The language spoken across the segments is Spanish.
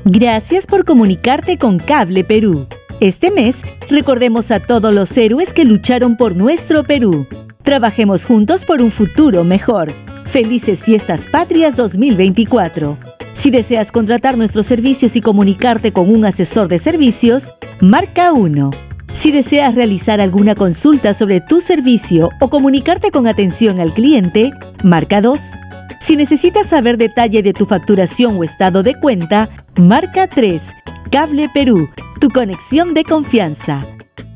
Gracias por comunicarte con Cable Perú. Este mes, recordemos a todos los héroes que lucharon por nuestro Perú. Trabajemos juntos por un futuro mejor. Felices Fiestas Patrias 2024. Si deseas contratar nuestros servicios y comunicarte con un asesor de servicios, marca 1. Si deseas realizar alguna consulta sobre tu servicio o comunicarte con atención al cliente, marca 2. Si necesitas saber detalle de tu facturación o estado de cuenta, marca 3. Cable Perú, tu conexión de confianza.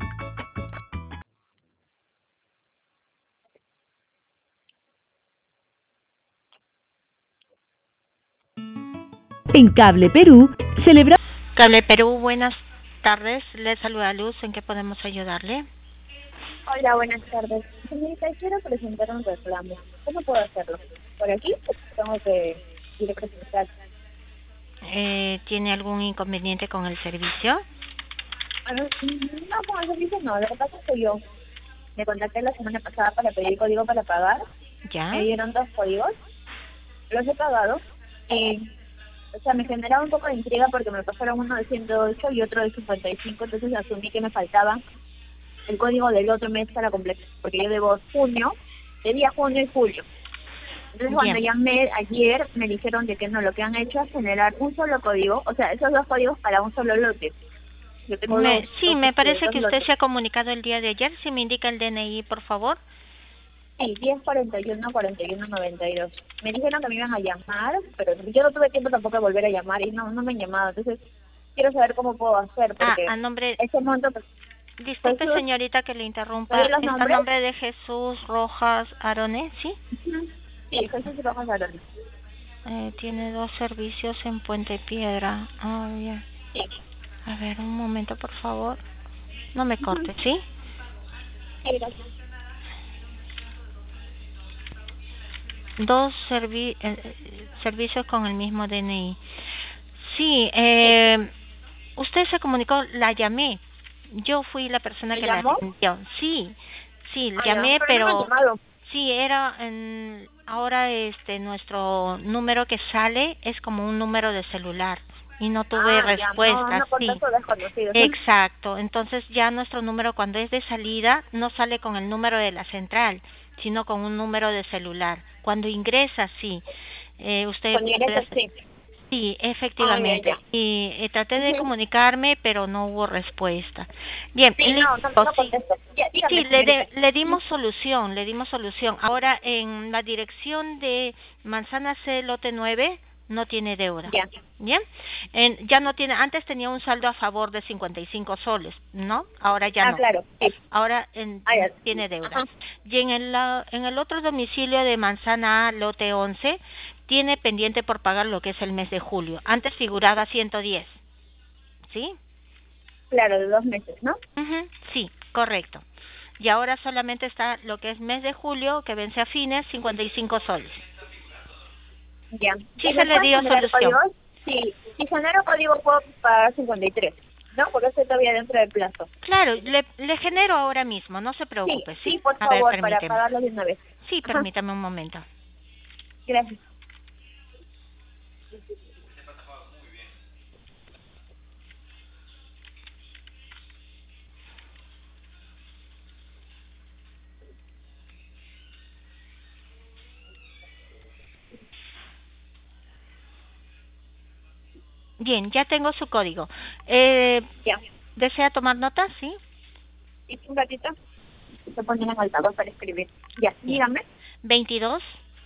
En Cable Perú, celebramos... Cable Perú, buenas tardes. Le saluda Luz. ¿En qué podemos ayudarle? Hola, buenas tardes. Señorita, quiero presentar un reclamo. ¿Cómo puedo hacerlo? ¿Por aquí? Tengo que ir a presentar. ¿Tiene algún inconveniente con el servicio? No, con el servicio no. Lo que pasa es que yo me contacté la semana pasada para pedir código para pagar. ¿Ya? Me dieron 2 códigos. Los he pagado. O sea, me generaba un poco de intriga porque me pasaron uno de 108 y otro de 55, entonces asumí que me faltaba el código del otro mes para completo, porque yo debo junio, debía junio y julio. Entonces cuando llamé ayer me dijeron de que no, lo que han hecho es generar un solo código, o sea, esos 2 códigos para un solo lote. Yo tengo me parece que usted lotes. se ha comunicado el día de ayer. Si me indica el DNI, por favor. Sí, 1041-4192. Me dijeron que me iban a llamar, pero yo no tuve tiempo tampoco de volver a llamar y no me han llamado. Entonces, quiero saber cómo puedo hacer, porque a nombre... ese monto... Disculpe, Jesús, señorita, que le interrumpa. ¿Los ¿Está a nombre de Jesús Rojas Arones? ¿Sí? Sí, Jesús Rojas Arones. Tiene 2 servicios en Puente Piedra. Bien. Sí. A ver, un momento, por favor. No me corte, ¿sí? Sí, gracias. 2 servicios con el mismo DNI. Sí, usted se comunicó, la llamé. Yo fui la persona que la atendió. Sí, llamé, pero sí, era ahora nuestro número que sale es como un número de celular y no tuve respuesta. Sí, exacto. Entonces ya nuestro número cuando es de salida no sale con el número de la central, sino con un número de celular. Cuando ingresa, sí. Usted cuando ingresa, sí. Sí, efectivamente. Y traté de comunicarme, pero no hubo respuesta. Bien, sí, sí, le dimos solución, Ahora, en la dirección de Manzana C, lote 9, no tiene deuda. Bien, ya no tiene, antes tenía un saldo a favor de 55 soles, ¿no? Ahora ya no. Claro. Sí. Ahora tiene deuda. Ajá. Y en el otro domicilio de Manzana A, lote 11, tiene pendiente por pagar lo que es el mes de julio. Antes figuraba 110, ¿sí? Claro, de 2 meses, ¿no? Sí, correcto. Y ahora solamente está lo que es mes de julio, que vence a fines, 55 soles. Ya. Sí, se le dio solución. Sí, si genero código puedo pagar 53, ¿no? Porque estoy todavía dentro del plazo. Claro, le genero ahora mismo, no se preocupe, ¿sí? Sí, por favor, para pagarlo de una vez. Sí, permítame un momento. Gracias. Bien, ya tengo su código. Ya. ¿Desea tomar nota? Sí. Sí, un ratito. Se ponen en altavoz para escribir. Ya, dígame. 22.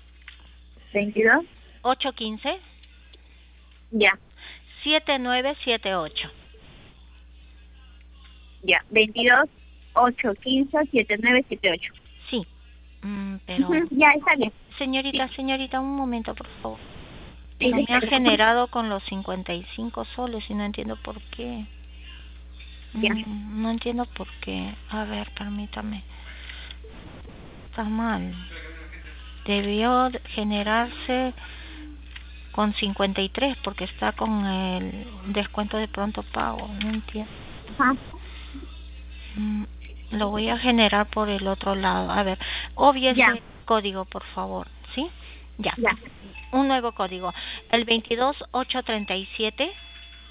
815. Ya. 7978. Ya, 22 815 7978. Sí. Pero ya está bien. Señorita, un momento, por favor. Sí, me ha generado con los 55 soles y no entiendo por qué. No entiendo por qué. A ver, permítame. Está mal. Debió generarse con 53 porque está con el descuento de pronto pago. No entiendo. Lo voy a generar por el otro lado. A ver, obvie ese código, por favor. ¿Sí? Ya. Un nuevo código. El 22837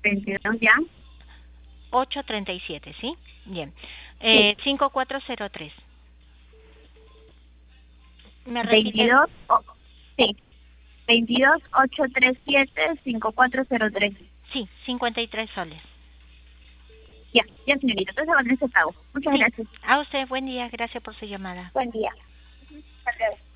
22 ya. 837, ¿sí? Bien. 5403. ¿Me repite? 22, sí. 22837-5403. Sí, 53 soles. Ya, señorita. Entonces van ese pago. Muchas gracias. A usted, buen día. Gracias por su llamada. Buen día. Hasta luego.